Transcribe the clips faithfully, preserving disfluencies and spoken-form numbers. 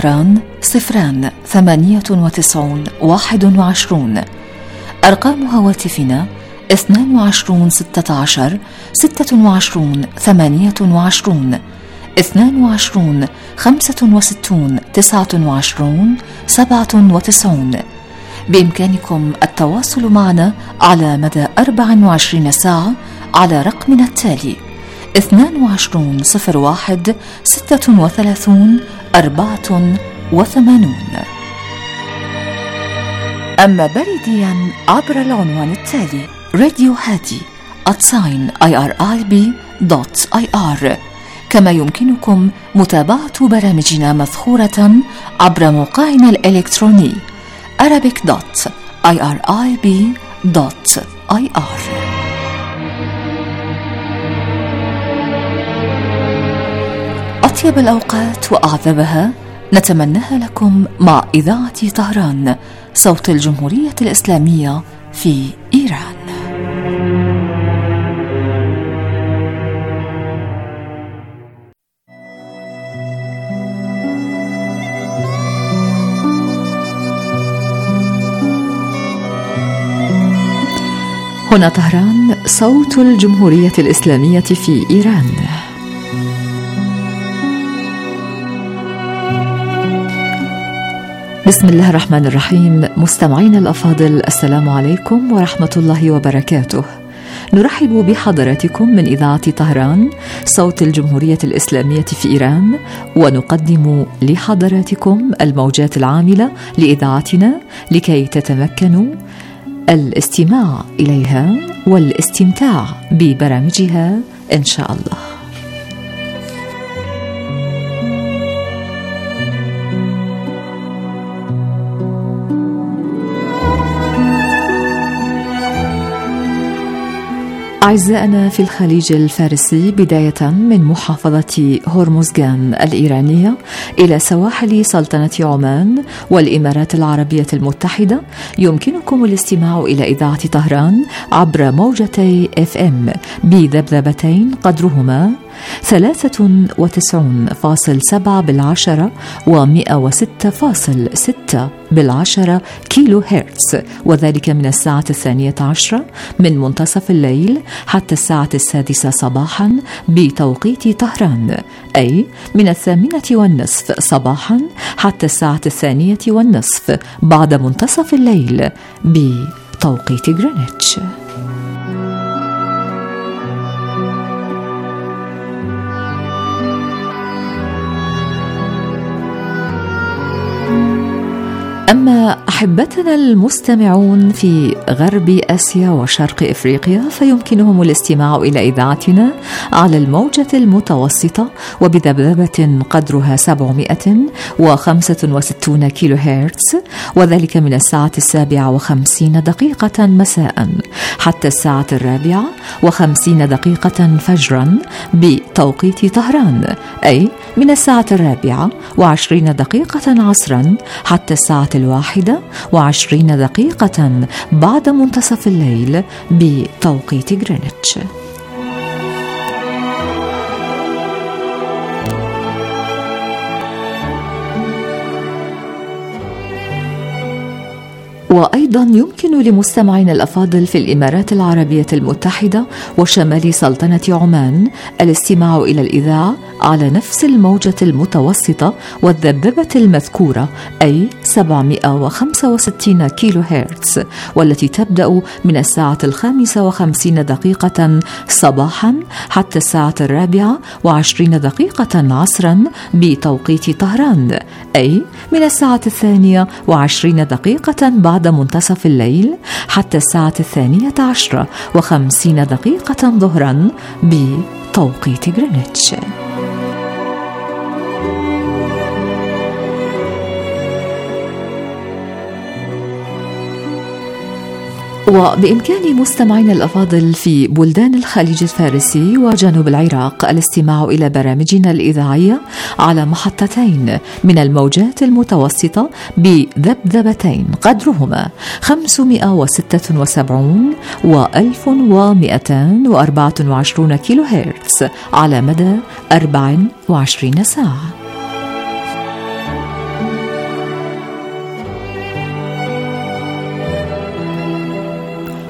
طهران صفران ثمانية وتسعون واحد وعشرون. أرقام هواتفنا اثنان وعشرون ستة عشر ستة وعشرون ثمانية وعشرون، اثنان وعشرون خمسة وستون تسعة وعشرون سبعة وتسعون. بإمكانكم التواصل معنا على مدى أربع وعشرين ساعة على رقمنا التالي اثنان وعشرون صفر واحد ستة وثلاثون أربعة وثمانون. أما بريديا عبر العنوان التالي راديو هادي أتساين آي آر آي بي دوت آي آر. كما يمكنكم متابعة برامجنا مذخورة عبر موقعنا الإلكتروني arabic دوت آي آر آي بي دوت آي آر. أطيب الأوقات وأعذبها نتمناها لكم مع إذاعة طهران صوت الجمهورية الإسلامية في إيران. هنا طهران صوت الجمهورية الإسلامية في إيران. بسم الله الرحمن الرحيم. مستمعين الأفاضل، السلام عليكم ورحمة الله وبركاته. نرحب بحضراتكم من إذاعة طهران صوت الجمهورية الإسلامية في إيران، ونقدم لحضراتكم الموجات العاملة لإذاعتنا لكي تتمكنوا الاستماع إليها والاستمتاع ببرامجها إن شاء الله. أعزائنا في الخليج الفارسي، بداية من محافظة هرمزغان الإيرانية إلى سواحل سلطنة عمان والإمارات العربية المتحدة، يمكنكم الاستماع إلى إذاعة طهران عبر موجتي اف ام بذبذبتين قدرهما ثلاثة وتسعون فاصل سبعة بالعشرة ومئة وستة فاصل ستة بالعشرة كيلو هرتز، وذلك من الساعة الثانية عشرة من منتصف الليل حتى الساعة السادسة صباحا بتوقيت طهران، أي من الثامنة والنصف صباحا حتى الساعة الثانية والنصف بعد منتصف الليل بتوقيت غرينتش. أما أحبتنا المستمعون في غرب آسيا وشرق إفريقيا، فيمكنهم الاستماع إلى إذاعتنا على الموجة المتوسطة وبذبذبة قدرها سبعمائة وخمسة وستين كيلو هرتز، وذلك من الساعة السابعة وخمسين دقيقة مساء حتى الساعة الرابعة وخمسين دقيقة فجرا بتوقيت طهران، أي من الساعة الرابعة وعشرين دقيقة عصرا حتى الساعة الواحدة وعشرين دقيقة بعد منتصف الليل بتوقيت غرينتش. وأيضا يمكن لمستمعينا الأفاضل في الإمارات العربية المتحدة وشمال سلطنة عمان الاستماع إلى الإذاعة على نفس الموجة المتوسطة والذبذبة المذكورة، أي سبعمائة وخمسة وستين كيلو هرتز، والتي تبدأ من الساعة الخامسة وخمسين دقيقة صباحا حتى الساعة الرابعة وعشرين دقيقة عصرا بتوقيت طهران، أي من الساعة الثانية وعشرين دقيقة بعد منتصف الليل حتى الساعة الثانية عشرة وخمسين دقيقة ظهرا بتوقيت غرينتش. وبإمكان مستمعينا الأفاضل في بلدان الخليج الفارسي وجنوب العراق الاستماع إلى برامجنا الإذاعية على محطتين من الموجات المتوسطة بذبذبتين قدرهما خمسمائة وستة وسبعين وألف ومئتين وأربعة وعشرين كيلو هرتز على مدى أربع وعشرين ساعة.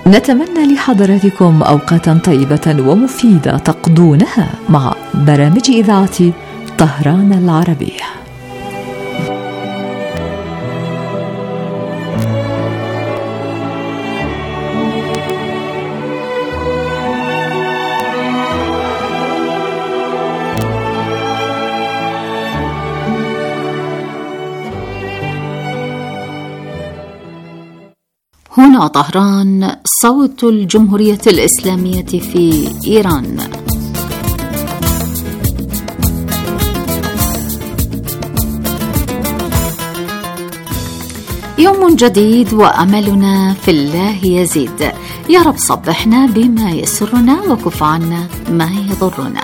نتمنى لحضراتكم أوقاتا طيبة ومفيدة تقضونها مع برامج إذاعة طهران العربية. هنا طهران، صوت الجمهورية الإسلامية في إيران. يوم جديد وأملنا في الله يزيد. يا رب صبحنا بما يسرنا وكف عنا ما يضرنا.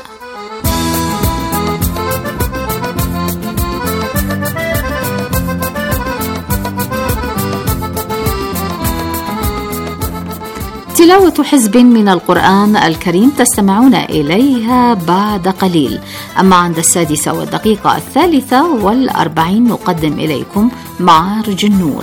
تلاوة حزب من القرآن الكريم تستمعون إليها بعد قليل. أما عند السادسة والدقيقة الثالثة والأربعين نقدم إليكم معارج النور.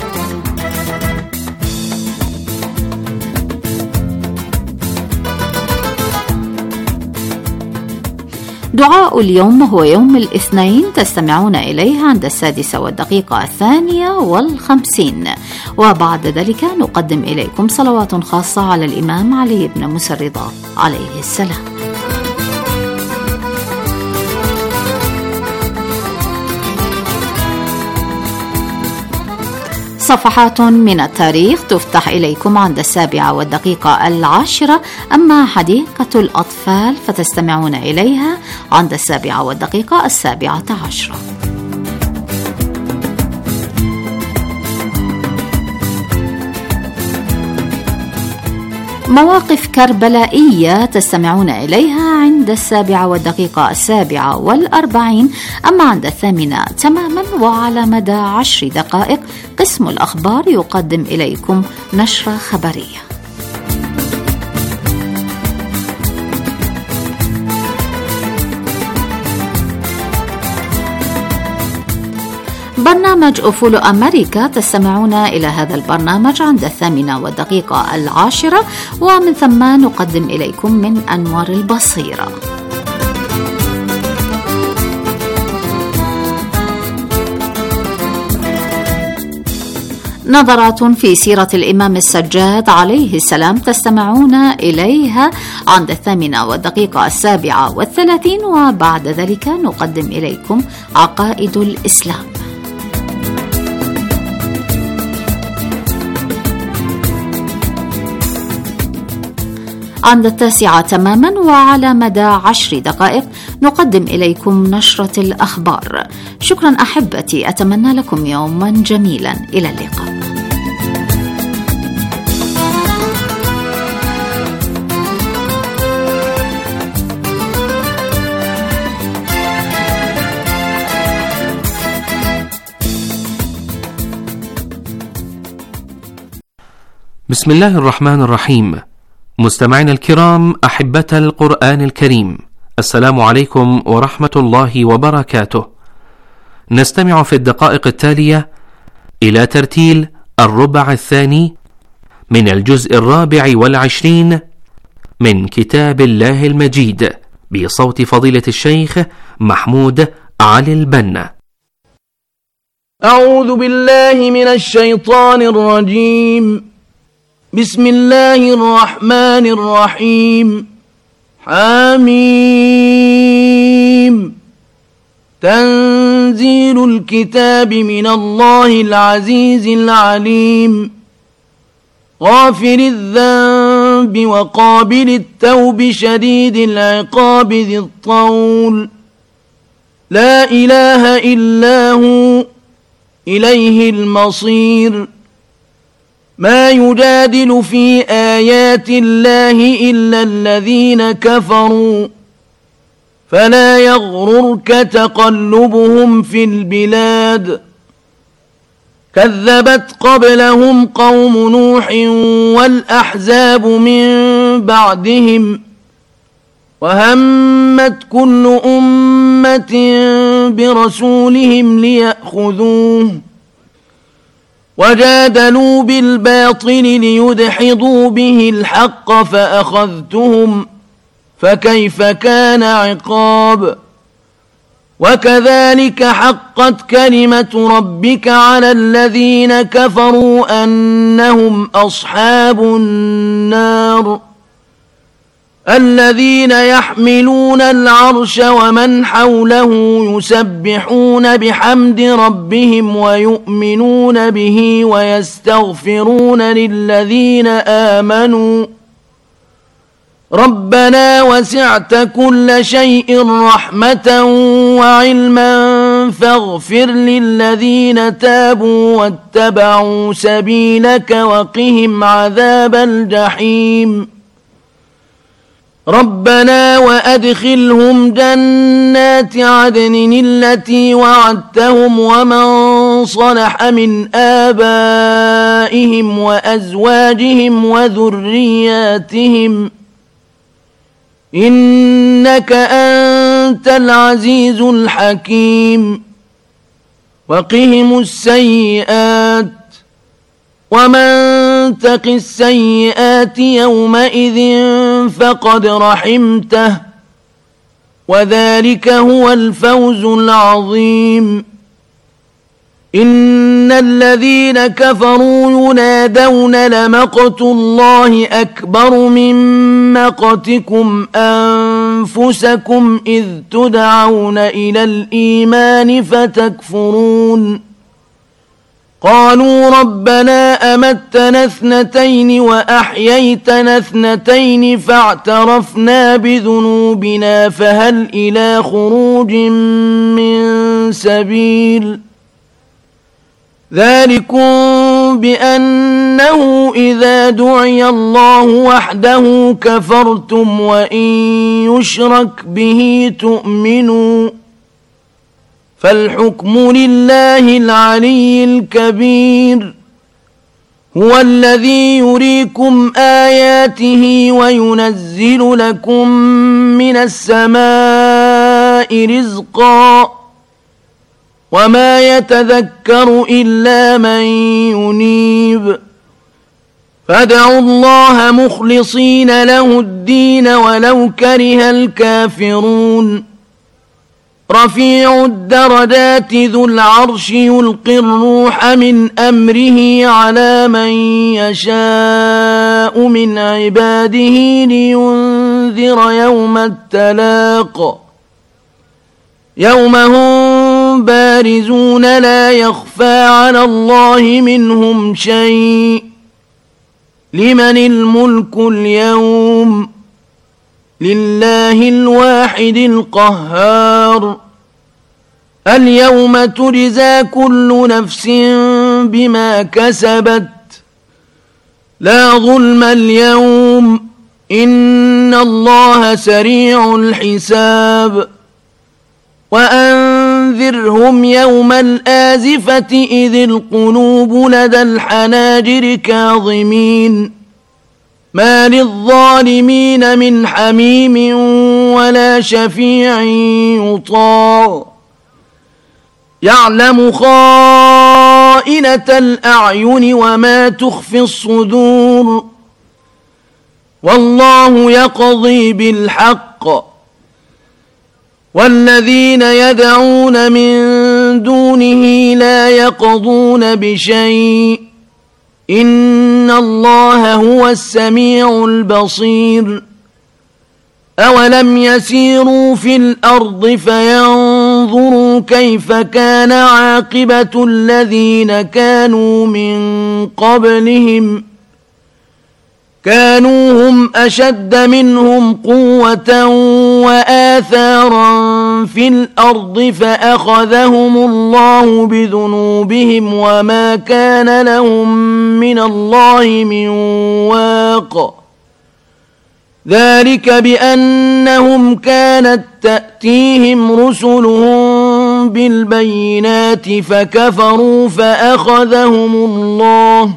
دعاء اليوم هو يوم الاثنين، تستمعون إليه عند السادسة والدقيقة الثانية والخمسين. وبعد ذلك نقدم إليكم صلوات خاصة على الإمام علي بن موسى الرضا عليه السلام. صفحات من التاريخ تفتح إليكم عند السابعة والدقيقة العاشرة. أما حديقة الأطفال فتستمعون إليها عند السابعة والدقيقة السابعة عشرة. مواقف كربلائية تستمعون إليها عند السابعة والدقيقة السابعة والأربعين. أما عند الثامنة تماما وعلى مدى عشر دقائق قسم الأخبار يقدم إليكم نشرة خبرية. برنامج أفول أمريكا تستمعون إلى هذا البرنامج عند الثامنة والدقيقة العاشرة، ومن ثم نقدم إليكم من أنوار البصيرة. نظرات في سيرة الإمام السجاد عليه السلام تستمعون إليها عند الثامنة والدقيقة السابعة والثلاثين. وبعد ذلك نقدم إليكم عقائد الإسلام. عند التاسعة تماما وعلى مدى عشر دقائق نقدم إليكم نشرة الأخبار. شكرا أحبتي، أتمنى لكم يوما جميلا. إلى اللقاء. بسم الله الرحمن الرحيم. مستمعينا الكرام، أحبة القرآن الكريم، السلام عليكم ورحمة الله وبركاته. نستمع في الدقائق التالية إلى ترتيل الربع الثاني من الجزء الرابع والعشرين من كتاب الله المجيد بصوت فضيلة الشيخ محمود علي البنا. أعوذ بالله من الشيطان الرجيم. بسم الله الرحمن الرحيم. حميم. تنزيل الكتاب من الله العزيز العليم. غافر الذنب وقابل التوب شديد العقاب ذي الطول. لا إله إلا هو إليه المصير. ما يجادل في آيات الله إلا الذين كفروا فلا يغررك تقلبهم في البلاد. كذبت قبلهم قوم نوح والأحزاب من بعدهم وهمت كل أمة برسولهم ليأخذوه وجادلوا بالباطل ليدحضوا به الحق فأخذتهم فكيف كان عقاب وكذلك حقت كلمة ربك على الذين كفروا أنهم أصحاب النار الذين يحملون العرش ومن حوله يسبحون بحمد ربهم ويؤمنون به ويستغفرون للذين آمنوا ربنا وسعت كل شيء رحمة وعلما فاغفر للذين تابوا واتبعوا سبيلك وقهم عذاب الجحيم ربنا وأدخلهم جنات عدن التي وعدتهم ومن صلح من آبائهم وأزواجهم وذرياتهم إنك أنت العزيز الحكيم وقهم السيئات ومن تق السيئات يومئذ فقد رحمته وذلك هو الفوز العظيم إن الذين كفروا ينادون لمقت الله أكبر من مقتكم أنفسكم إذ تدعون إلى الإيمان فتكفرون قالوا ربنا أمتنا اثنتين وأحييتنا اثنتين فاعترفنا بذنوبنا فهل إلى خروج من سبيل ذلكم بأنه إذا دعي الله وحده كفرتم وإن يشرك به تؤمنوا فالحكم لله العلي الكبير هو الذي يريكم آياته وينزل لكم من السماء رزقا وما يتذكر إلا من ينيب فادعوا الله مخلصين له الدين ولو كره الكافرون رفيع الدرجات ذو العرش يلقي الروح من أمره على من يشاء من عباده لينذر يوم التلاق يوم هم بارزون لا يخفى على الله منهم شيء لمن الملك اليوم لله الواحد القهار اليوم تجزى كل نفس بما كسبت لا ظلم اليوم إن الله سريع الحساب وأنذرهم يوم الآزفة إذ القلوب لدى الحناجر كاظمين ما للظالمين من حميم ولا شفيع يطاع يعلم خائنة الأعين وما تخفي الصدور والله يقضي بالحق والذين يدعون من دونه لا يقضون بشيء إن الله هو السميع البصير أولم يسيروا في الأرض فينظروا كيف كان عاقبة الذين كانوا من قبلهم كانوا هم أشد منهم قوة وآثارا في الأرض فأخذهم الله بذنوبهم وما كان لهم من الله من واق ذلك بأنهم كانت تأتيهم رسلهم بالبينات فكفروا فأخذهم الله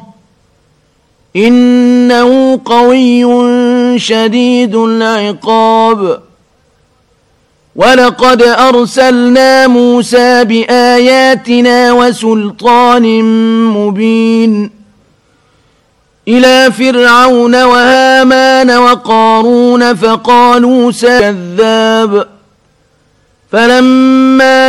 إنه قوي شديد العقاب ولقد أرسلنا موسى بآياتنا وسلطان مبين إلى فرعون وهامان وقارون فقالوا كذاب فلما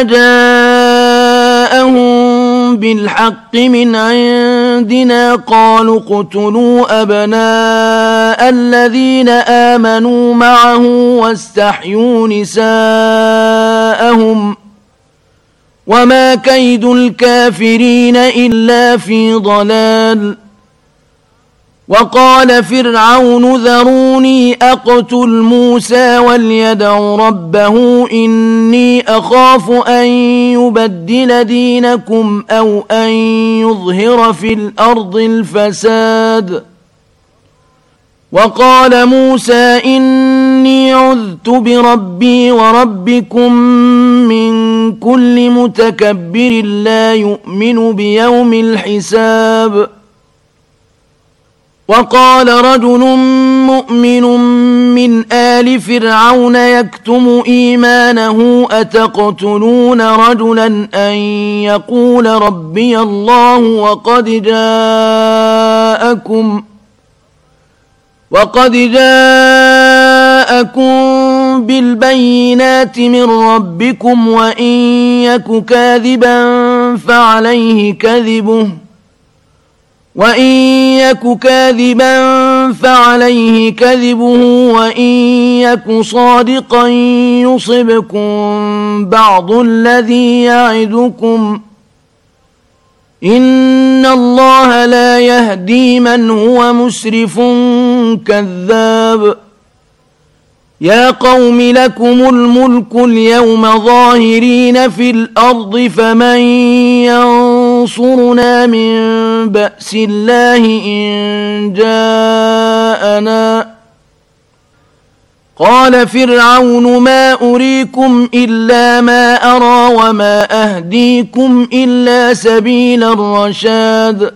جاءهم بالحق من عندنا قالوا اقتلوا أبناء الذين آمنوا معه واستحيوا نساءهم وما كيد الكافرين إلا في ضلال وقال فرعون ذروني أقتل موسى وليدع ربه إني أخاف أن يبدل دينكم أو أن يظهر في الأرض الفساد وقال موسى إني عذت بربي وربكم من كل متكبر لا يؤمن بيوم الحساب وقال رجل مؤمن من آل فرعون يكتم إيمانه أتقتلون رجلا أن يقول ربي الله وقد جاءكم وقد جاءكم بالبينات من ربكم وإن يك كاذبا فعليه كذبه وإن يك كاذبا فعليه كذبه وإن يك صادقا يصبكم بعض الذي يعدكم إن الله لا يهدي من هو مسرف كذاب يا قوم لكم الملك اليوم ظاهرين في الأرض فمن ينصرنا من بأس الله إن جاءنا قال فرعون ما أريكم إلا ما أرى وما أهديكم إلا سبيل الرشاد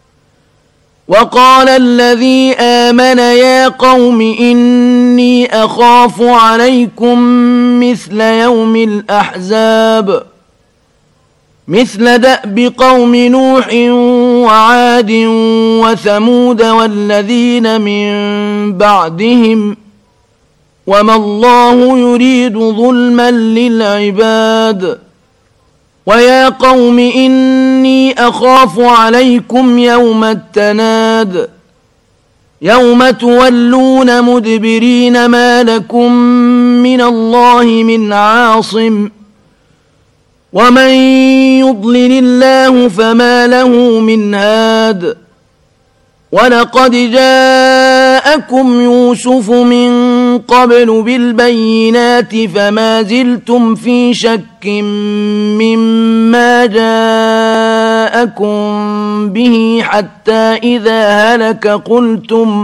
وقال الذي آمن يا قوم إني أخاف عليكم مثل يوم الأحزاب مثل دأب قوم نوح وعاد وثمود والذين من بعدهم وما الله يريد ظلما للعباد ويا قوم إني أخاف عليكم يوم التناد يوم تولون مدبرين ما لكم من الله من عاصم ومن يضلل الله فما له من هاد ولقد جاءكم يوسف من قبل بالبينات فما زلتم في شك مما جاءكم به حتى إذا هلك قلتم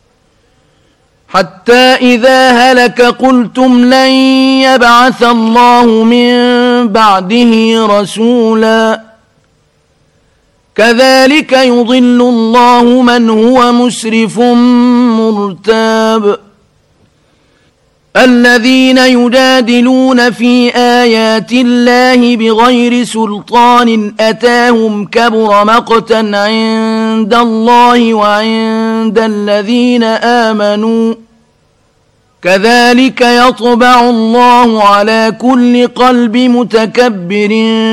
حتى إذا هلك قلتم لن يبعث الله من بعده رسولا كذلك يضل الله من هو مسرف مرتاب الذين يجادلون في آيات الله بغير سلطان أتاهم كبر مقتا عند الله وعند الذين آمنوا كذلك يطبع الله على كل قلب متكبر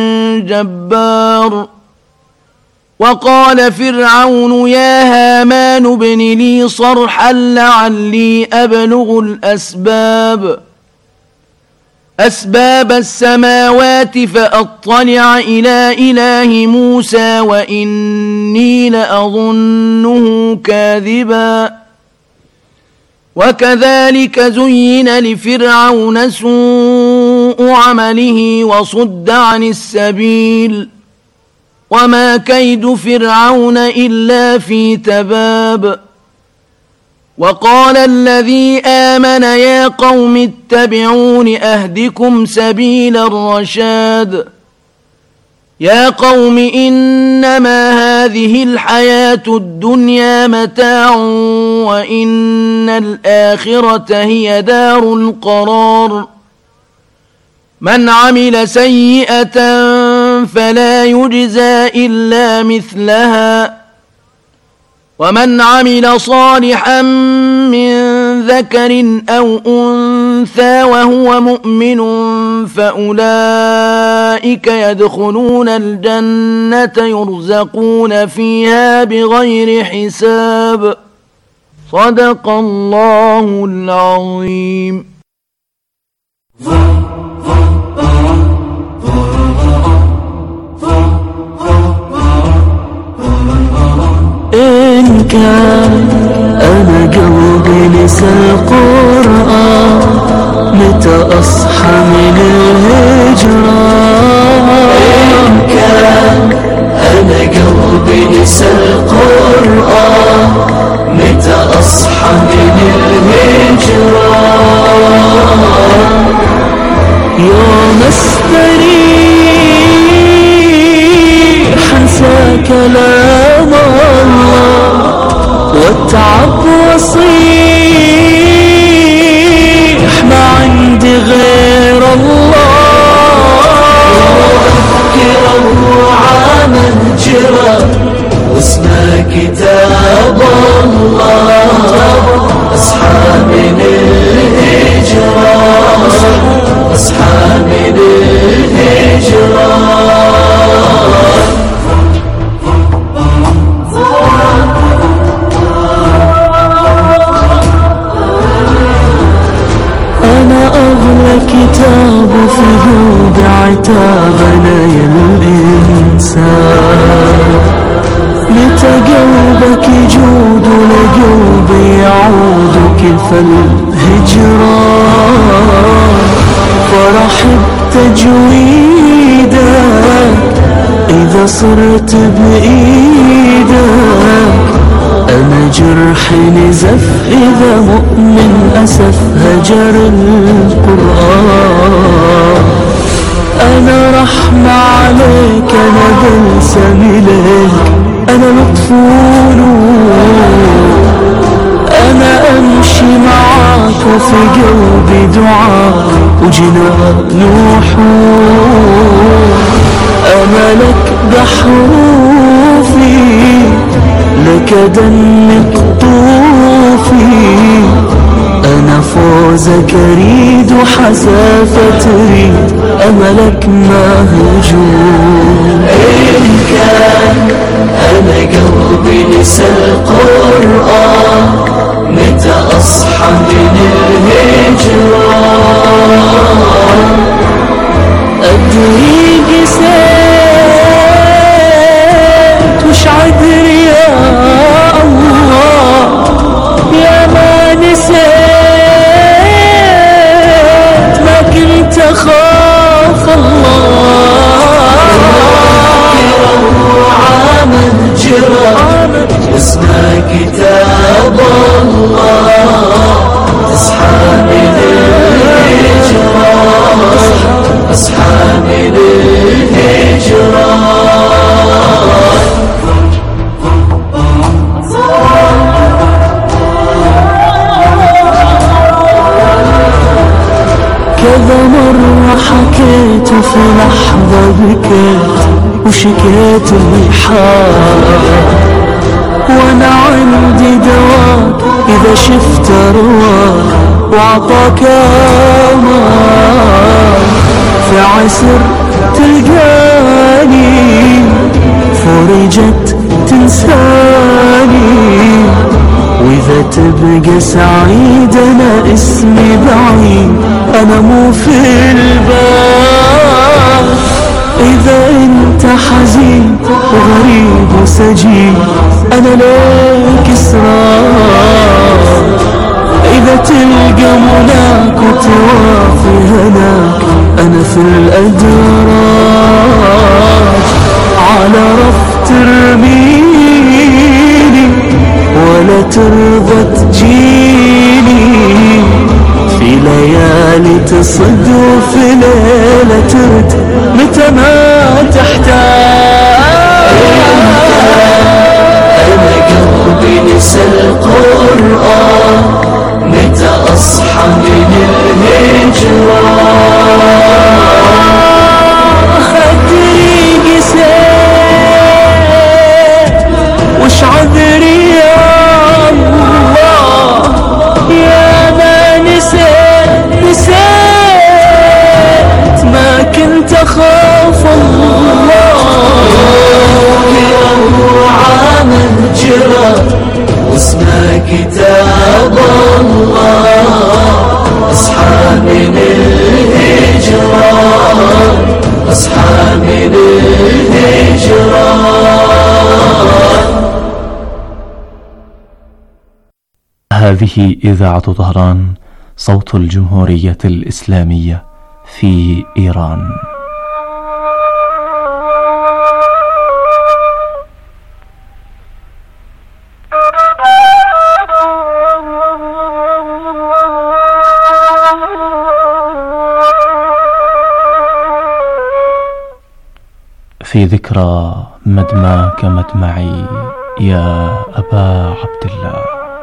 جبار وقال فرعون يا هامان ابن لي صرحا لعلي أبلغ الأسباب أسباب السماوات فأطلع إلى إله موسى وإني لأظنه كاذبا وكذلك زين لفرعون سوء عمله وصد عن السبيل وما كيد فرعون إلا في تباب وقال الذي آمن يا قوم اتبعون أهدكم سبيل الرشاد يا قوم إنما هذه الحياة الدنيا متاع وإن الآخرة هي دار القرار من عمل سيئة فلا يجزى إلا مثلها ومن عمل صالحا من ذكر أو أنثى وهو مؤمن فأولئك يدخلون الجنة يرزقون فيها بغير حساب. صدق الله العظيم. إن كان أنا قلبي نسى القرآن متى أصحى من الهجرة؟ إن كان أنا قلبي نسى القرآن متى أصحى من الهجرة؟ يوم استريح انسى كلام الله واتعب وصيح ما عندي غير الله. أذكر الروعة من جرى واسمع كتاب الله اصحى من الهجرة اصحى من الهجرة. كتاب في ذوب عتابنا يا الإنسان متى قلبك يجود ولقلبي يعود كيف الهجرة؟ فرح بتجويدك إذا صرت بإيدك أنا جرحي نزف إذا مؤمن أسف هجر القرآن. أنا رحمة عليك أنا بلسم إليك أنا لطف ونور أنا أمشي معاك وفي قلبي دعاء وجنان وحور. أنا لك بحروفي لك دمك طوفي أنا فوزك أريد وحسافة تريد أملك مهجور. إن كان أنا قلبي نسى القرآن متى أصحى من الهجرة؟ أدري قسيت وش عذري يا الله يا ما نسيت ما كنت أخاف الله. الروعة من جرى اسمع كتاب الله اصحى من الهجرة اصحى من الهجرة. كذا مرة حكيت وفي لحظة بكيت وشكيت الحال وانا عندي دواك اذا شفت رواك وعطاك امان في عسر تلقاني فرجت تنساني وإذا تبقى سعيد أنا اسمي بعيد أنا مو في البال. إذا أنت حزين وغريب وسجين أنا ليك إسرار. إذا تلقى مناك وتوافي هناك أنا في الأدراج على رف ترميني ولا ترضى تجيني في ليالي تصد وفي ليلة ترد متى ما تحتاج. أنا قلبي نسى القرآن متى أصحى من الهجرة؟ هذه إذاعة طهران، صوت الجمهورية الإسلامية في إيران. في ذكرى مدماك مدمعي يا أبا عبد الله.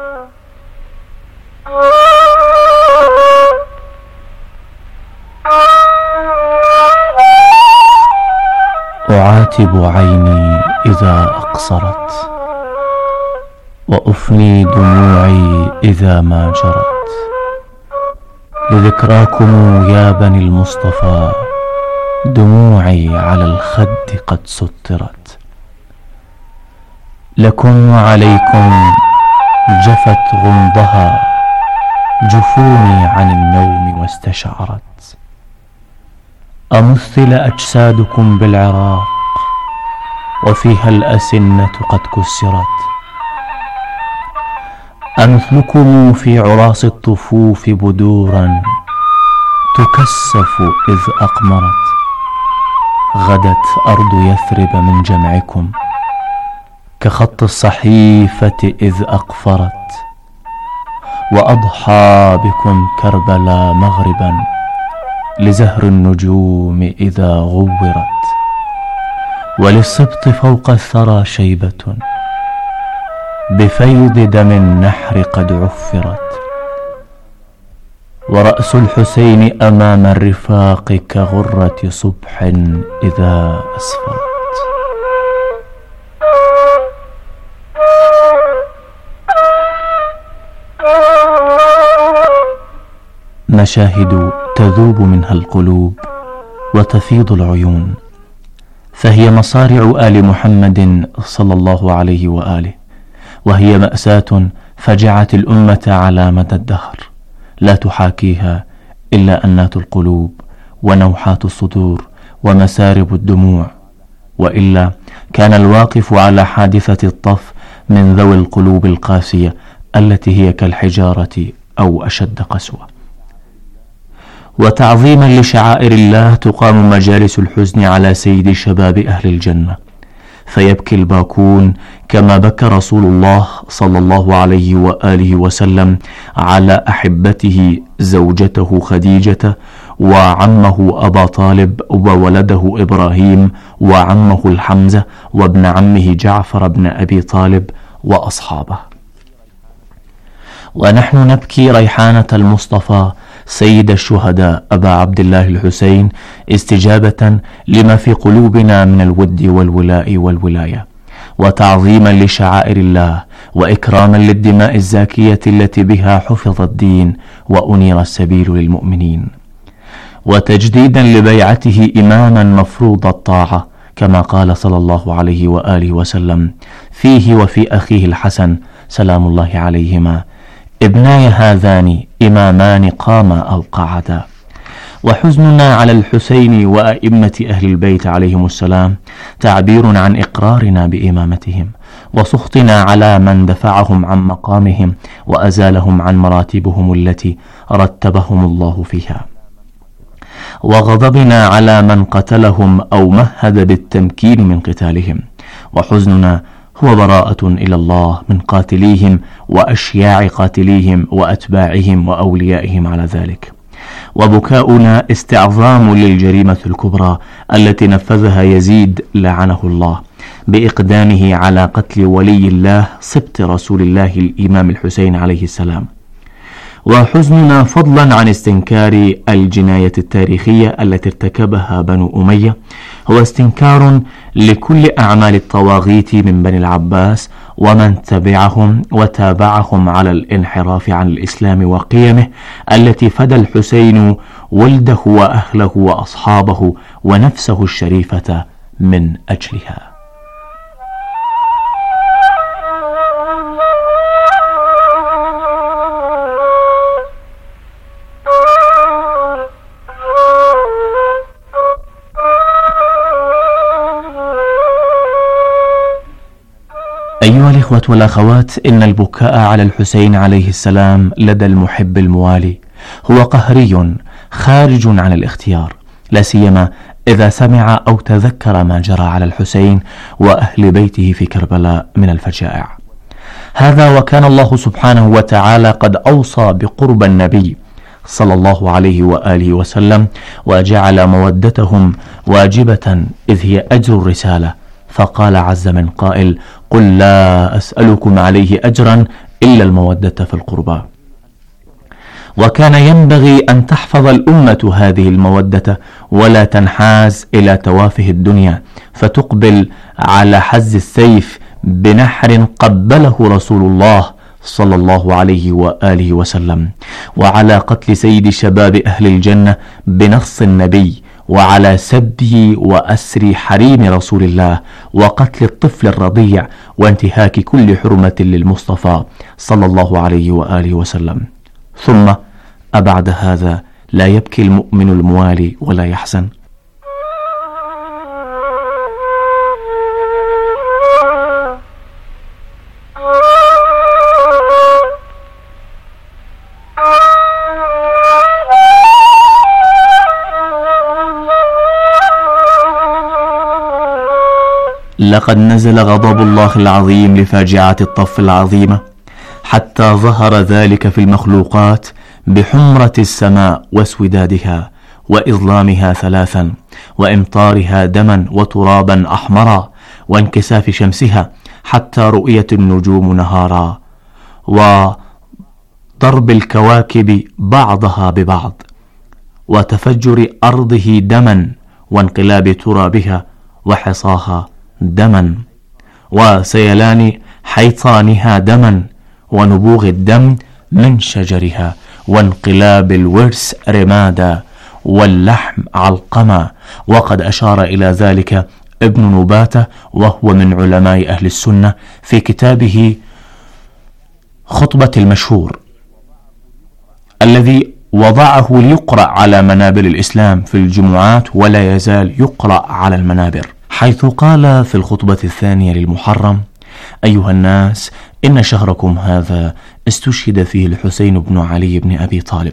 أعاتب عيني إذا أقصرت، وأفني دموعي إذا ما جرت، لذكراكم يا بني المصطفى دموعي على الخد قد سترت. لكم وعليكم جفت غمضها جفوني عن النوم واستشعرت. أمثل أجسادكم بالعراق وفيها الأسنة قد كسرت. أمثلكم في عراس الطفوف بدورا تكسف إذ أقمرت. غدت أرض يثرب من جمعكم كخط الصحيفة إذ أقفرت. وأضحى بكم كربلا مغربا لزهر النجوم إذا غورت. وللسبط فوق الثرى شيبة بفيض دم النحر قد عفرت. ورأس الحسين أمام الرفاق كغرة صبح إذا أسفرت. مشاهد تذوب منها القلوب وتفيض العيون، فهي مصارع آل محمد صلى الله عليه وآله، وهي مأساة فجعت الأمة على مدى الدهر، لا تحاكيها إلا أنات القلوب ونوحات الصدور ومسارب الدموع. وإلا كان الواقف على حادثة الطف من ذوي القلوب القاسية التي هي كالحجارة أو أشد قسوة. وتعظيما لشعائر الله تقام مجالس الحزن على سيد شباب أهل الجنة، فيبكي الباكون كما بكى رسول الله صلى الله عليه وآله وسلم على أحبته زوجته خديجة وعمه أبا طالب وولده إبراهيم وعمه الحمزة وابن عمه جعفر بن أبي طالب وأصحابه. ونحن نبكي ريحانة المصطفى سيد الشهداء أبا عبد الله الحسين استجابة لما في قلوبنا من الود والولاء والولاية، وتعظيما لشعائر الله، وإكراما للدماء الزاكية التي بها حفظ الدين وأنير السبيل للمؤمنين، وتجديدا لبيعته إماما مفروض الطاعة، كما قال صلى الله عليه وآله وسلم فيه وفي أخيه الحسن سلام الله عليهما: ابناي هذان إمامان قاما أو قعدا. وحزننا على الحسين وأئمة أهل البيت عليهم السلام تعبير عن إقرارنا بإمامتهم، وسخطنا على من دفعهم عن مقامهم وأزالهم عن مراتبهم التي رتبهم الله فيها، وغضبنا على من قتلهم أو مهد بالتمكين من قتالهم. وحزننا هو براءة إلى الله من قاتليهم وأشياع قاتليهم وأتباعهم وأوليائهم على ذلك. وبكاؤنا استعظام للجريمة الكبرى التي نفذها يزيد لعنه الله بإقدامه على قتل ولي الله سبط رسول الله الإمام الحسين عليه السلام. وحزننا فضلا عن استنكار الجناية التاريخية التي ارتكبها بنو أمية هو استنكار لكل أعمال الطواغيت من بني العباس ومن تبعهم وتابعهم على الانحراف عن الإسلام وقيمه التي فدى الحسين ولده وأهله وأصحابه ونفسه الشريفة من أجلها. أيها الإخوة والأخوات، إن البكاء على الحسين عليه السلام لدى المحب الموالي هو قهري خارج عن الاختيار، لا سيما إذا سمع أو تذكر ما جرى على الحسين وأهل بيته في كربلاء من الفجائع. هذا وكان الله سبحانه وتعالى قد أوصى بقرب النبي صلى الله عليه وآله وسلم، وجعل مودتهم واجبة إذ هي أجر الرسالة، فقال عز من قائل: قل لا أسألكم عليه أجرا إلا المودة في القربى. وكان ينبغي أن تحفظ الأمة هذه المودة ولا تنحاز إلى توافه الدنيا فتقبل على حز السيف بنحر قبله رسول الله صلى الله عليه وآله وسلم، وعلى قتل سيد شباب أهل الجنة بنص النبي، وعلى سبي وأسر حريم رسول الله، وقتل الطفل الرضيع، وانتهاك كل حرمة للمصطفى صلى الله عليه وآله وسلم. ثم أبعد هذا لا يبكي المؤمن الموالي ولا يحزن؟ لقد نزل غضب الله العظيم لفاجعة الطف العظيمة، حتى ظهر ذلك في المخلوقات بحمرة السماء واسودادها وإظلامها ثلاثا، وإمطارها دما وترابا أحمرا، وانكساف شمسها حتى رؤية النجوم نهارا، وضرب الكواكب بعضها ببعض، وتفجر أرضه دما، وانقلاب ترابها وحصاها دما، وسيلان حيطانها دما، ونبوغ الدم من شجرها، وانقلاب الورس رمادا، واللحم علقما. وقد أشار إلى ذلك ابن نباتة وهو من علماء أهل السنة في كتابه خطبة المشهور الذي وضعه ليقرأ على منابر الإسلام في الجمعات ولا يزال يقرأ على المنابر، حيث قال في الخطبة الثانية للمحرم: أيها الناس، إن شهركم هذا استشهد فيه الحسين بن علي بن أبي طالب،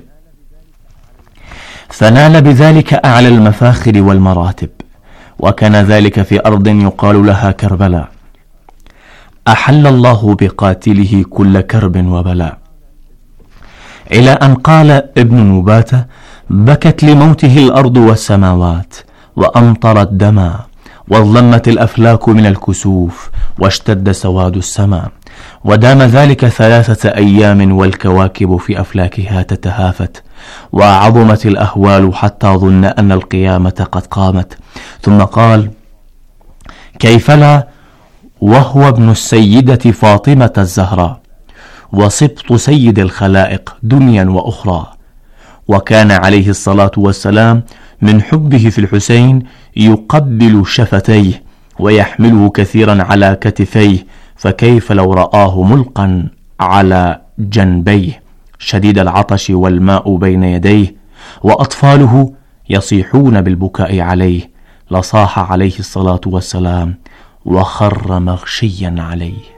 فنال بذلك أعلى المفاخر والمراتب، وكان ذلك في أرض يقال لها كربلاء، أحل الله بقاتله كل كرب وبلاء، إلى أن قال ابن نباتة: بكت لموته الأرض والسماوات، وأمطرت دما، واظلمت الأفلاك من الكسوف، واشتد سواد السماء، ودام ذلك ثلاثة أيام، والكواكب في أفلاكها تتهافت، وعظمت الأهوال حتى ظن أن القيامة قد قامت. ثم قال: كيف لا وهو ابن السيدة فاطمة الزهراء، وسبط سيد الخلائق دنيا وأخرى. وكان عليه الصلاة والسلام من حبه في الحسين يقبل شفتيه ويحمله كثيرا على كتفيه، فكيف لو رآه ملقا على جنبيه شديد العطش والماء بين يديه، وأطفاله يصيحون بالبكاء عليه، لصاح عليه الصلاة والسلام وخر مغشيا عليه.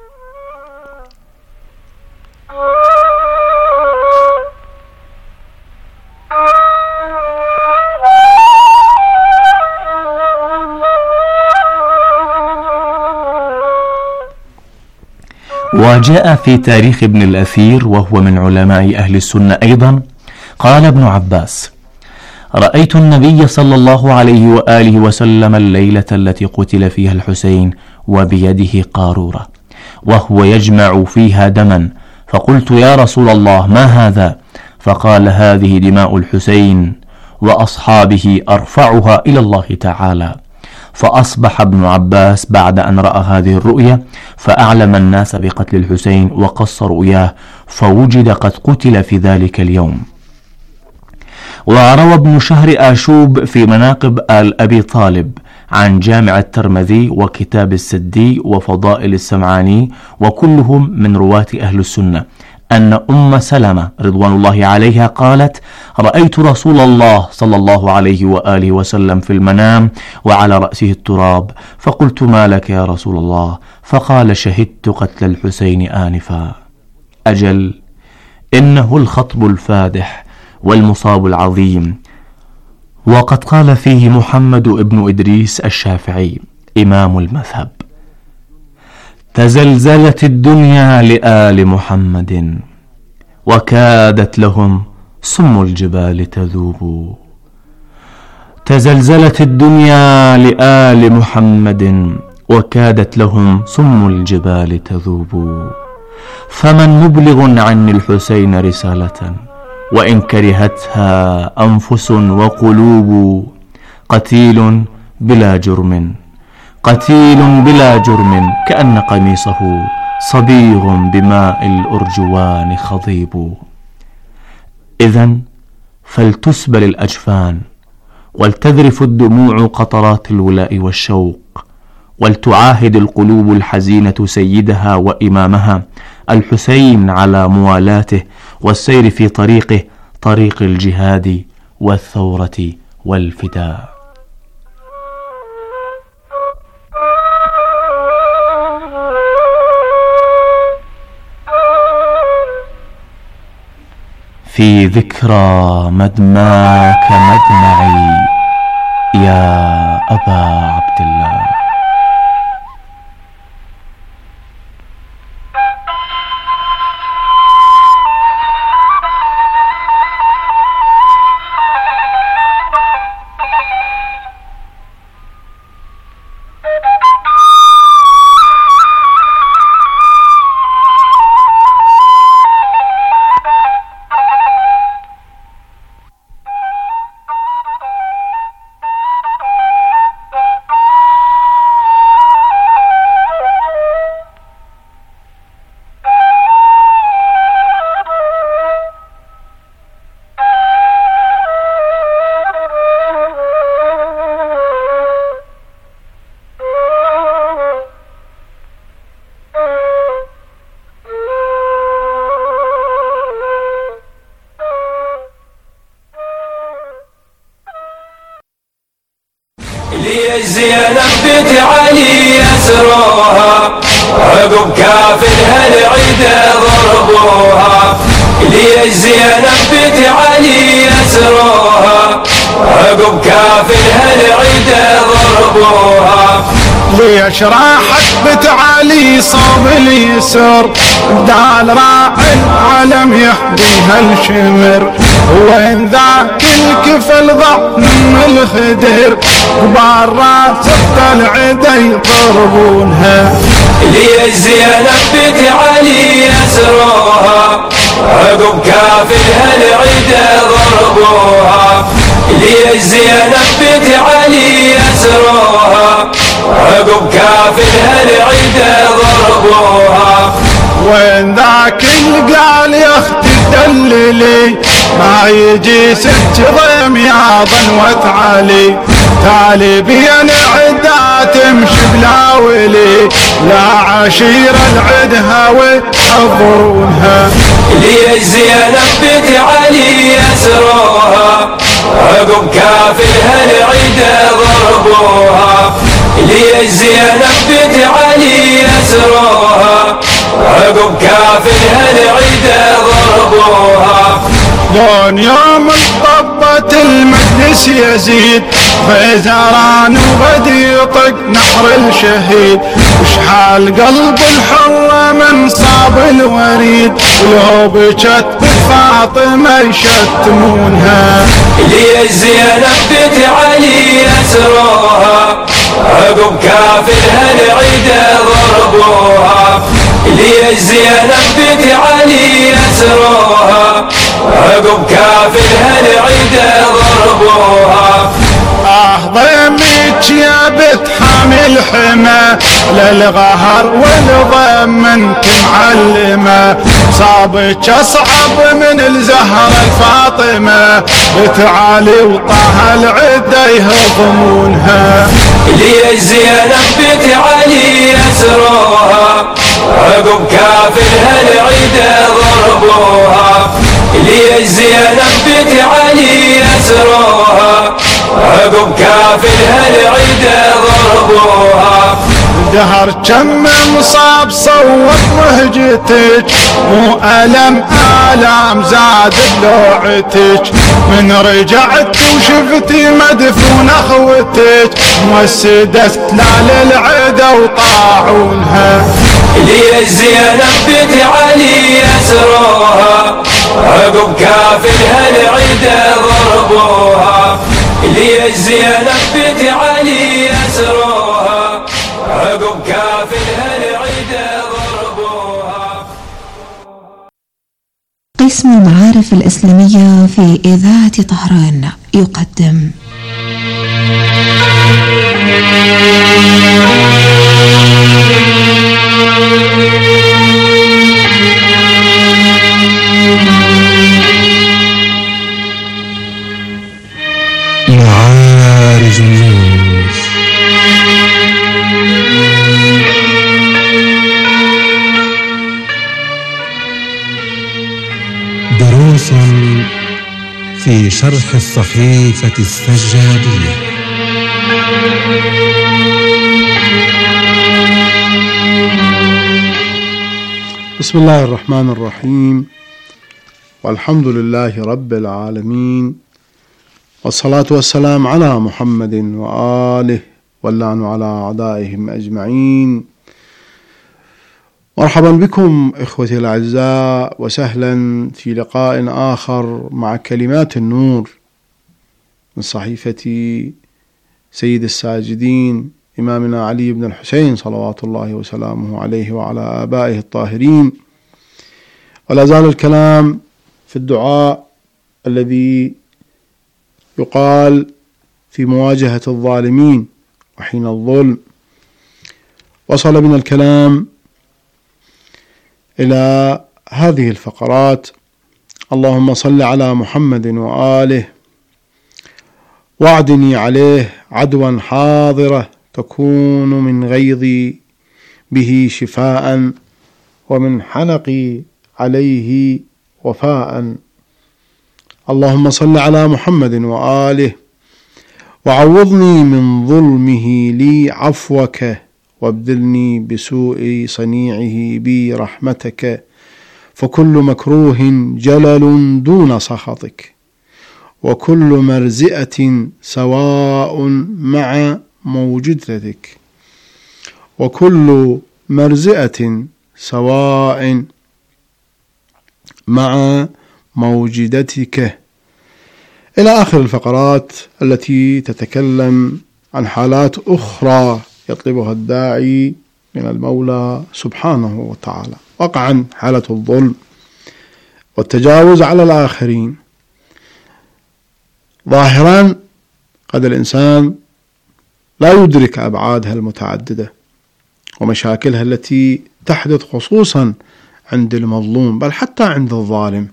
وجاء في تاريخ ابن الأثير وهو من علماء أهل السنة أيضا، قال ابن عباس: رأيت النبي صلى الله عليه وآله وسلم الليلة التي قتل فيها الحسين وبيده قارورة وهو يجمع فيها دما، فقلت: يا رسول الله، ما هذا؟ فقال: هذه دماء الحسين وأصحابه أرفعها إلى الله تعالى. فأصبح ابن عباس بعد أن رأى هذه الرؤيا فأعلم الناس بقتل الحسين وقص رؤياه، فوجد قد قتل في ذلك اليوم. وروى ابن شهر آشوب في مناقب آل أبي طالب عن جامع الترمذي وكتاب السدي وفضائل السمعاني وكلهم من رواة أهل السنة أن أم سلمة رضوان الله عليها قالت: رأيت رسول الله صلى الله عليه وآله وسلم في المنام وعلى رأسه التراب، فقلت: ما لك يا رسول الله؟ فقال: شهدت قتل الحسين آنفا. أجل، إنه الخطب الفادح والمصاب العظيم. وقد قال فيه محمد بن إدريس الشافعي إمام المذهب: تزلزلت الدنيا لآل محمد، وكادت لهم سم الجبال تذوب. تزلزلت الدنيا لآل محمد، وكادت لهم سم الجبال تذوب. فمن مبلغ عني الحسين رسالة، وإن كرهتها أنفس وقلوب. قتيل بلا جرم، قتيل بلا جرم، كأن قميصه صبيغ بماء الأرجوان خضيب. إذن فلتسبل الأجفان، ولتذرف الدموع قطرات الولاء والشوق، ولتعاهد القلوب الحزينة سيدها وإمامها الحسين على موالاته والسير في طريقه، طريق الجهاد والثورة والفداء. في ذكرى مدماك مدمعي يا أبا عبد الله. زينب بنت علي يسروها، عقب كافرها العدا ضربوها. لي زينب بنت علي يسروها، عقب كافرها العدا ضربوها. ليش راحت بنت علي صوب اليسر، بدال راعي العالم يحميها الشمر. وين ذاك الكفل ضم الخدر، كبار راس العدا يضربونها. لي زينب بنت علي يسروها، عقب كافرها العدا ضربوها. لي زينب بنت علي يسروها، عقب كافرها العدا ضربوها. وين ذاك اللي قال يا اختي دللي، ما يجي ست ضيم يا ضنوة علي. تالي بين عدا تمشي بلا ولي، لا عشيرة العد هاوي يحضرونها. لي زينب بنت علي يسروها، عقب كافرها العدا ضربوها. لي زينب بنت علي يسروها، عقب كافرها العدا ضربوها. لون يوم انطبت المجلس يزيد، خيزران وغد يطق نحر الشهيد. وشحال قلب الحرة من صاب الوريد، ولو بجت بفاطمة يشتمونها. لي زينب بنت علي يسروها، عقب كافرها العدا ضربوها. لي زينب بنت علي يسروها، عقب كافرها العدا ضربوها. آه ضيمك يا بنت حامل حما، للغهر والضم انت معلمة. صابك اصعب من الزهرة الفاطمة، بنت علي وطه العدا يهضمونها. لي زينب بنت علي يسروها، عقب كافرها العدا ضربوها. لي زينب بنت علي يسروها، عقب كافرها العدا ضربوها. دهر كم مصاب صوت وهجتك مو ألم آلام زاد بلوعتك من رجعت وشفتي مدفون أخوتك موسدت لا للعدا وطاعونها لي الزينب بنت علي أسروها عقب كافرها العدا ضربوها لي الزينب بنت علي أسروها عقب كافرها العدا ضربوها. قسم المعارف الإسلامية في إذاعة طهران يقدم معارج النيوز. دروس في شرح الصحيفة السجادية. بسم الله الرحمن الرحيم، والحمد لله رب العالمين، والصلاة والسلام على محمد وآله واللعن على أعدائهم أجمعين. مرحبا بكم إخوتي الأعزاء، وسهلا في لقاء آخر مع كلمات النور من صحيفة سيد الساجدين إمامنا علي بن الحسين صلوات الله وسلامه عليه وعلى آبائه الطاهرين. ولا زال الكلام في الدعاء الذي يقال في مواجهة الظالمين وحين الظلم. وصل بنا الكلام إلى هذه الفقرات: اللهم صل على محمد وآله واعدني عليه عدوا حاضرة تكون من غيظي به شفاء ومن حنقي عليه وفاء. اللهم صل على محمد وآله وعوضني من ظلمه لي عفوك وابدلني بسوء صنيعه بي رحمتك، فكل مكروه جلل دون سخطك، وكل مرزئة سواء مع موجدتك، وكل مرزئة سواء مع موجدتك، إلى آخر الفقرات التي تتكلم عن حالات أخرى يطلبها الداعي من المولى سبحانه وتعالى. وقعا حالة الظلم والتجاوز على الآخرين. ظاهرا قد الإنسان لا يدرك أبعادها المتعددة ومشاكلها التي تحدث خصوصا عند المظلوم، بل حتى عند الظالم.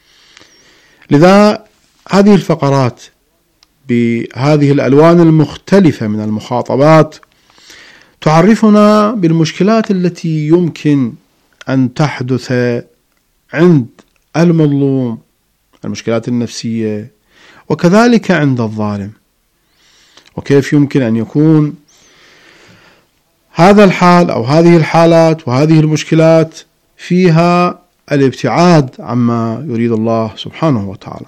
لذا هذه الفقرات بهذه الألوان المختلفة من المخاطبات تعرفنا بالمشكلات التي يمكن أن تحدث عند المظلوم، المشكلات النفسية، وكذلك عند الظالم، وكيف يمكن أن يكون هذا الحال أو هذه الحالات وهذه المشكلات فيها الابتعاد عما يريد الله سبحانه وتعالى.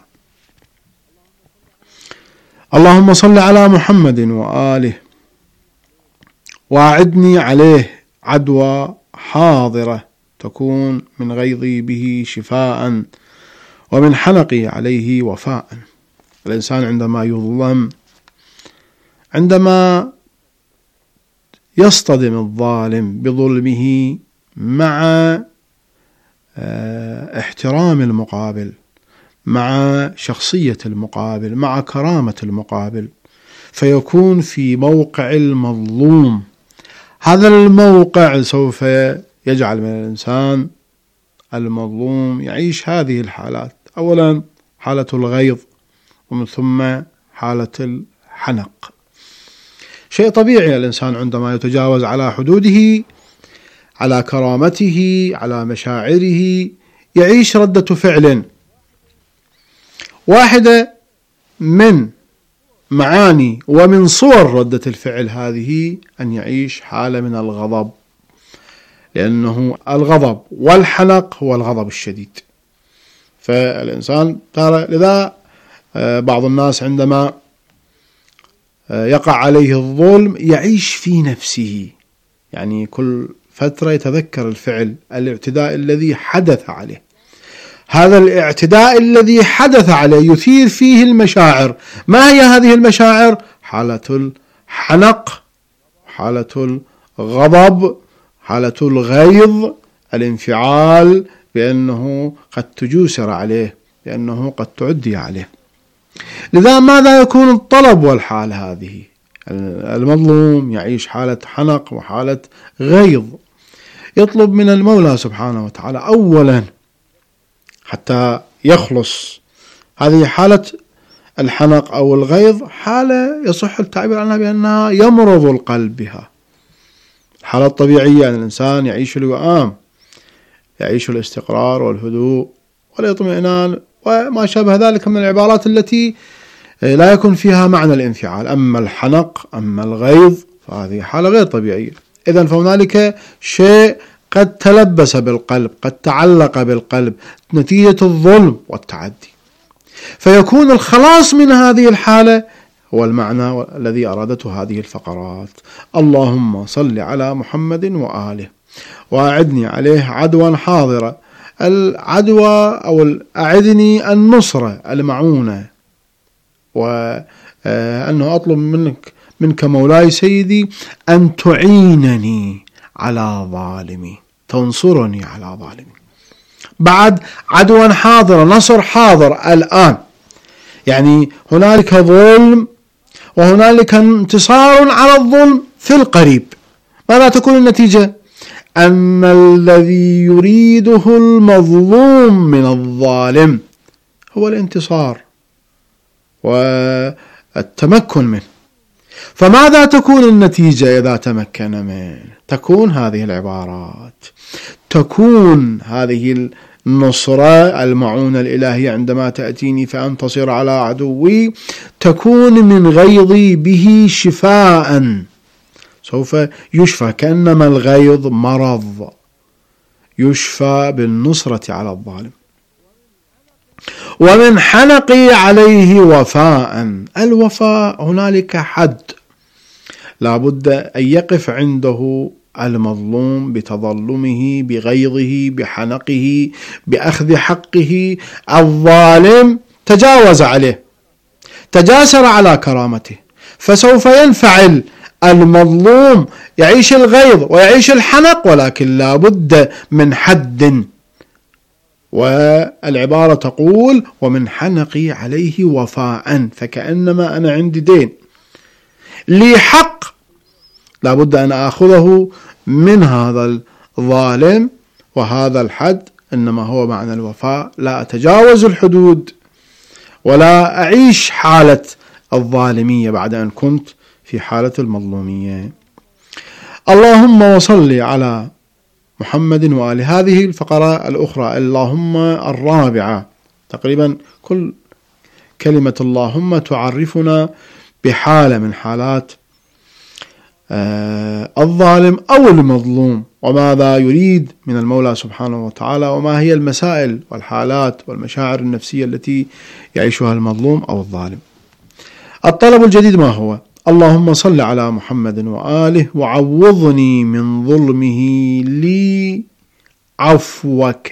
اللهم صل على محمد وآله واعدني عليه عدوى حاضرة تكون من غيظي به شفاء ومن حنقي عليه وفاء. الإنسان عندما يظلم، عندما يصطدم الظالم بظلمه مع احترام المقابل، مع شخصية المقابل، مع كرامة المقابل، فيكون في موقع المظلوم. هذا الموقع سوف يجعل من الإنسان المظلوم يعيش هذه الحالات: أولا حالة الغيظ، ومن ثم حالة الحنق. شيء طبيعي، الإنسان عندما يتجاوز على حدوده، على كرامته، على مشاعره، يعيش ردة فعل. واحدة من معاني ومن صور ردة الفعل هذه أن يعيش حالة من الغضب، لأنه الغضب والحنق هو الغضب الشديد. فالإنسان ترى لذا بعض الناس عندما يقع عليه الظلم يعيش في نفسه، يعني كل فترة يتذكر الفعل الاعتداء الذي حدث عليه. هذا الاعتداء الذي حدث عليه يثير فيه المشاعر. ما هي هذه المشاعر؟ حالة الحنق، حالة الغضب، حالة الغيظ، الانفعال بأنه قد تجوسر عليه، بأنه قد تعدي عليه. لذا ماذا يكون الطلب والحال هذه؟ المظلوم يعيش حالة حنق وحالة غيظ، يطلب من المولى سبحانه وتعالى أولا حتى يخلص. هذه حالة الحنق أو الغيظ حالة يصح التعبير عنها بأنها يمرض القلب بها. الحالة الطبيعية أن الإنسان يعيش الوئام، يعيش الاستقرار والهدوء والاطمئنان وما شابه ذلك من العبارات التي لا يكون فيها معنى الانفعال. أما الحنق، أما الغيظ، فهذه حالة غير طبيعية. إذن فهنالك شيء قد تلبس بالقلب، قد تعلق بالقلب نتيجة الظلم والتعدي، فيكون الخلاص من هذه الحالة هو المعنى الذي أرادته هذه الفقرات. اللهم صل على محمد وآله وأعدني عليه عدوا حاضرة. العدوى أو أعدني النصرة المعونة، وأنه أطلب منك منك مولاي سيدي أن تعينني على ظالمي، تنصرني على ظالمي. بعد عدوا حاضر، نصر حاضر الآن، يعني هنالك ظلم وهنالك انتصار على الظلم في القريب. ماذا تكون النتيجة؟ أن الذي يريده المظلوم من الظالم هو الانتصار والتمكن منه. فماذا تكون النتيجة إذا تمكن منه؟ تكون هذه العبارات، تكون هذه النصرة المعونة الإلهية عندما تأتيني فأنتصر على عدوي، تكون من غيظي به شفاء، سوف يشفى. كأنما الغيظ مرض يشفى بالنصرة على الظالم. ومن حنقي عليه وفاء. الوفاء هنالك حد لا بد أن يقف عنده المظلوم بتظلمه، بغيظه، بحنقه، بأخذ حقه. الظالم تجاوز عليه، تجاسر على كرامته، فسوف ينفعل المظلوم، يعيش الغيظ ويعيش الحنق، ولكن لا بد من حد. والعبارة تقول ومن حنقي عليه وفاء، فكأنما أنا عندي دين لي حق لا بد أن أخذه من هذا الظالم، وهذا الحد إنما هو معنى الوفاء. لا أتجاوز الحدود ولا أعيش حالة الظالمية بعد أن كنت في حالة المظلومية. اللهم وصل على محمد وآله. هذه الفقرة الأخرى اللهم الرابعة، تقريبا كل كلمة اللهم تعرفنا بحالة من حالات آه الظالم أو المظلوم، وماذا يريد من المولى سبحانه وتعالى، وما هي المسائل والحالات والمشاعر النفسية التي يعيشها المظلوم أو الظالم. الطلب الجديد ما هو؟ اللهم صل على محمد وآله وعوضني من ظلمه لي عفوك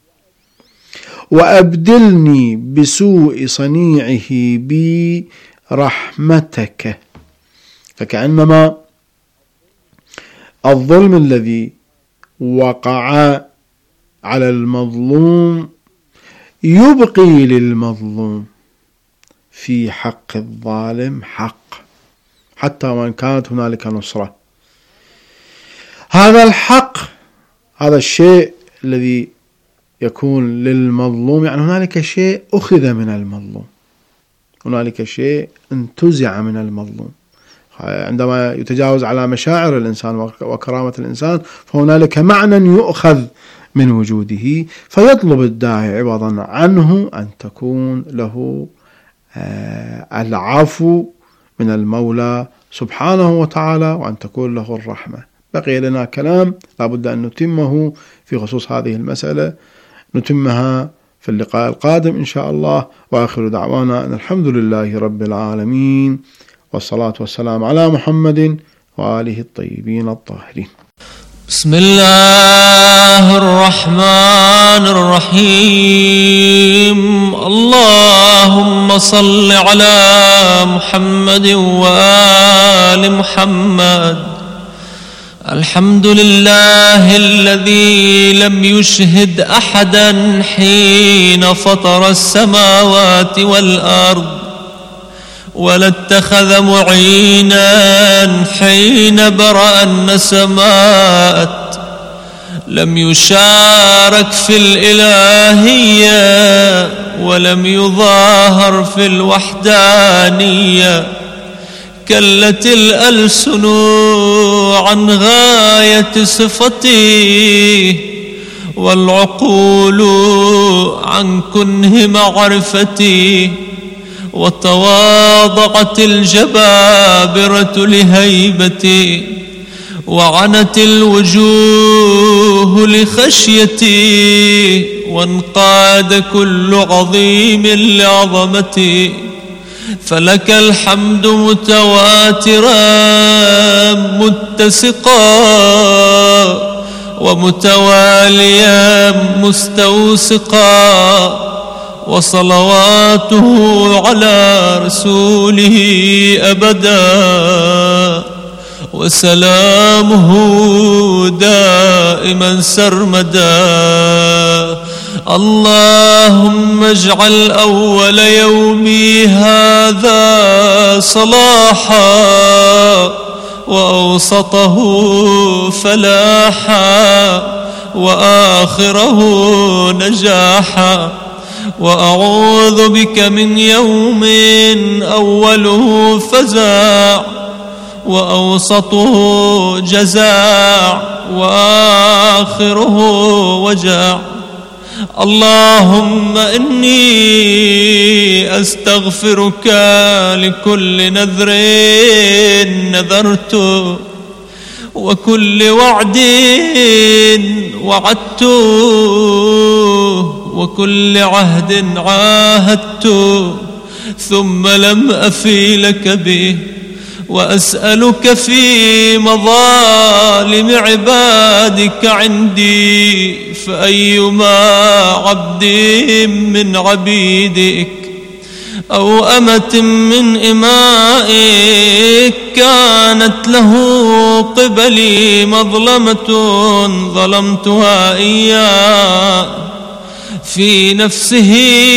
وأبدلني بسوء صنيعه بي رحمتك. فكأنما الظلم الذي وقع على المظلوم يبقي للمظلوم في حق الظالم حق، حتى وإن كانت هنالك نصرة. هذا الحق، هذا الشيء الذي يكون للمظلوم، يعني هنالك شيء أخذ من المظلوم، هنالك شيء انتزع من المظلوم. عندما يتجاوز على مشاعر الإنسان وكرامة الإنسان فهنالك معنى يؤخذ من وجوده، فيطلب الداعي عوضا عنه أن تكون له العفو من المولى سبحانه وتعالى وأن تكون له الرحمة. بقي لنا كلام لابد أن نتمه في خصوص هذه المسألة، نتمها في اللقاء القادم إن شاء الله. وآخر دعوانا أن الحمد لله رب العالمين، والصلاة والسلام على محمد وآله الطيبين الطاهرين. بسم الله الرحمن الرحيم. اللهم صل على محمد وآل محمد. الحمد لله الذي لم يشهد أحدا حين فطر السماوات والأرض، ولا اتخذ معينا حين برأ النسمات، لم يشارك في الإلهية ولم يظاهر في الوحدانية. كلت الألسن عن غاية صفته، والعقول عن كنه معرفتي، وتواضعت الجبابرة لهيبتي، وعنت الوجوه لخشيتي، وانقاد كل عظيم لعظمتي. فلك الحمد متواترا متسقا، ومتواليا مستوسقا، وصلواته على رسوله أبدا، وسلامه دائما سرمدا. اللهم اجعل أول يومي هذا صلاحا، وأوسطه فلاحا، وآخره نجاحا. وأعوذ بك من يوم أوله فزاع، وأوسطه جزاع، وآخره وجاع. اللهم إني أستغفرك لكل نذر نذرته، وكل وعد وعدته، وكل عهد عاهدته ثم لم أفي لك به. وأسألك في مظالم عبادك عندي، فأيما عبد من عبيدك أو أمة من إمائك كانت له قبلي مظلمة ظلمتها إياه، في نفسه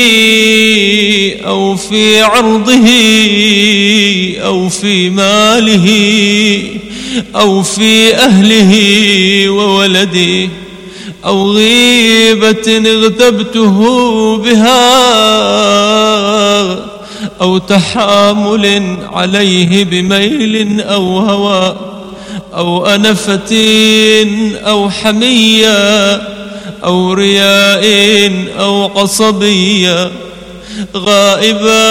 أو في عرضه أو في ماله أو في أهله وولده، أو غيبة اغتبته بها، أو تحامل عليه بميل أو هوى، أو أنفة أو حمية، أو رياء أو عصبية، غائبا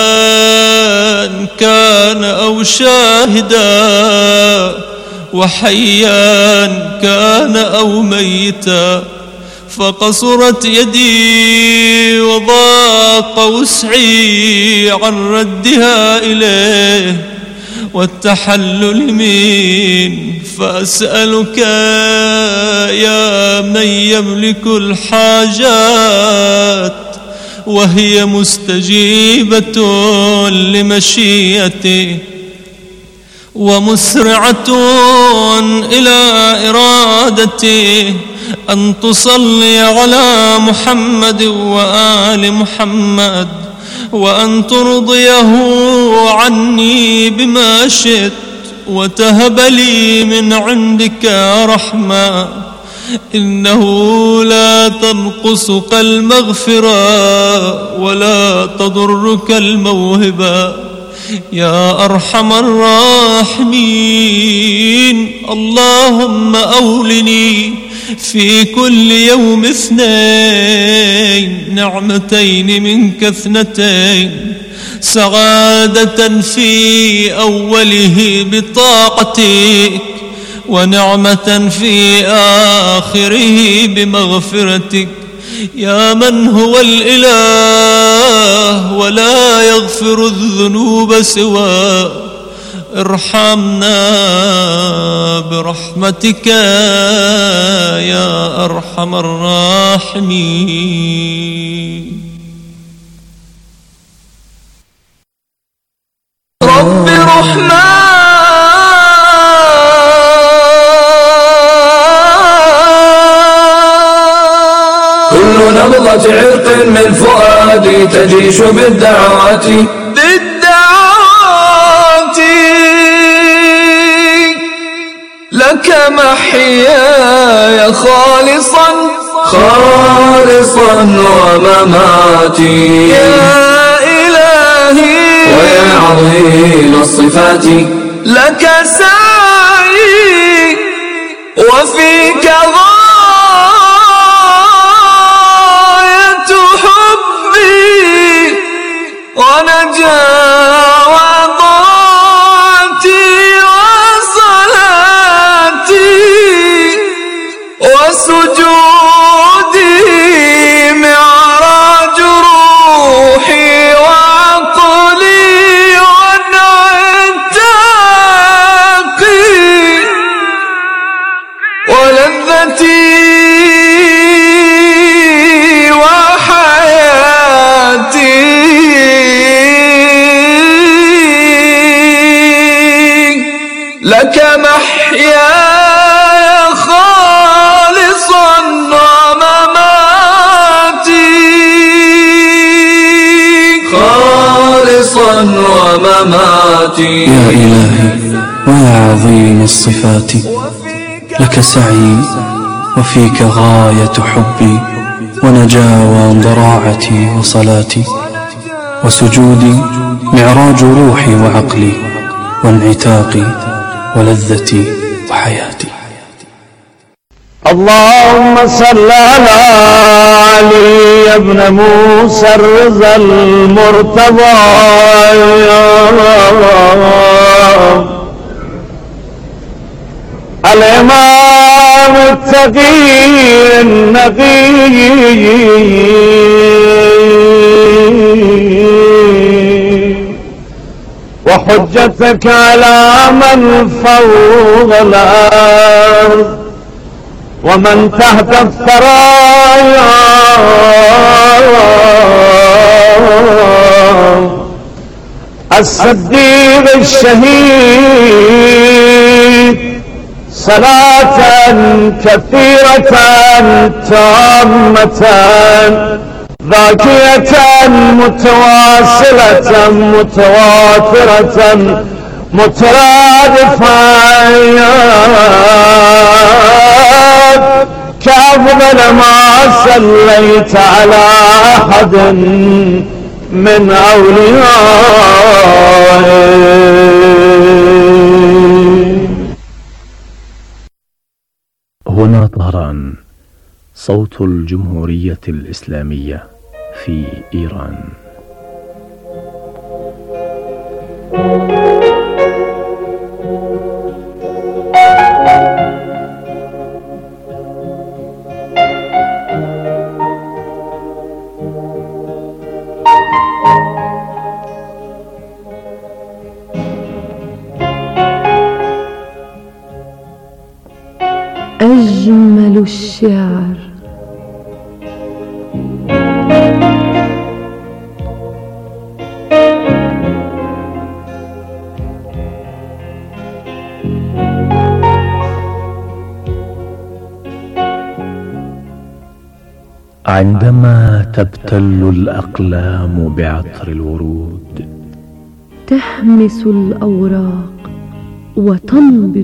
كان أو شاهدا، وحيا كان أو ميتا. فقصرت يدي وضاق وسعي عن ردها إليه والتحلل من. فأسألك يا من يملك الحاجات وهي مستجيبة لمشيئته، ومسرعة إلى إرادته، أن تصلي على محمد وآل محمد، وأن ترضيه عني بما شئت، وتهب لي من عندك رحمة، إنه لا تنقصك المغفرة ولا تضرك الموهبة يا أرحم الراحمين. اللهم أولني في كل يوم اثنين نعمتين منك اثنتين، سعادة في أوله بطاعتك، ونعمة في آخره بمغفرتك. يا من هو الإله ولا يغفر الذنوب سواه، ارحمنا برحمتك يا أرحم الراحمين. رب رحمن كل نبضة عرق من فؤادي تجيش بالدعوات بالدعوات لك محياي خالصا خالصا ومماتي يا إلهي ويا عظيم الصفات لك سعي وفيك غاية حبي ونجاة وطاعتي وصلاتي وسجودي معراج روحي وعقلي ونعتاقي ولذتي وحياتي لك محياي خالصا ومماتي خالصا ومماتي يا إلهي ويا عظيم الصفات لك سعي وفيك غاية حبي ونجاة ضراعتي وصلاتي وسجودي معراج روحي وعقلي وانعتاقي ولذتي وحياتي. اللهم صل على علي بن موسى الرضا المرتضى الإمام التقي النقي وحجتك على من فوق الأرض ومن تحت الثرايا الصديق الشهيد صلاة كثيرة تامة ذاكية متواصلة متواترة مترادفة كأفضل ما صليت على أحد من أوليائك. هنا طهران، صوت الجمهورية الإسلامية في إيران. أجمل الشعر عندما تبتل الأقلام بعطر الورود تهمس الأوراق وتنبض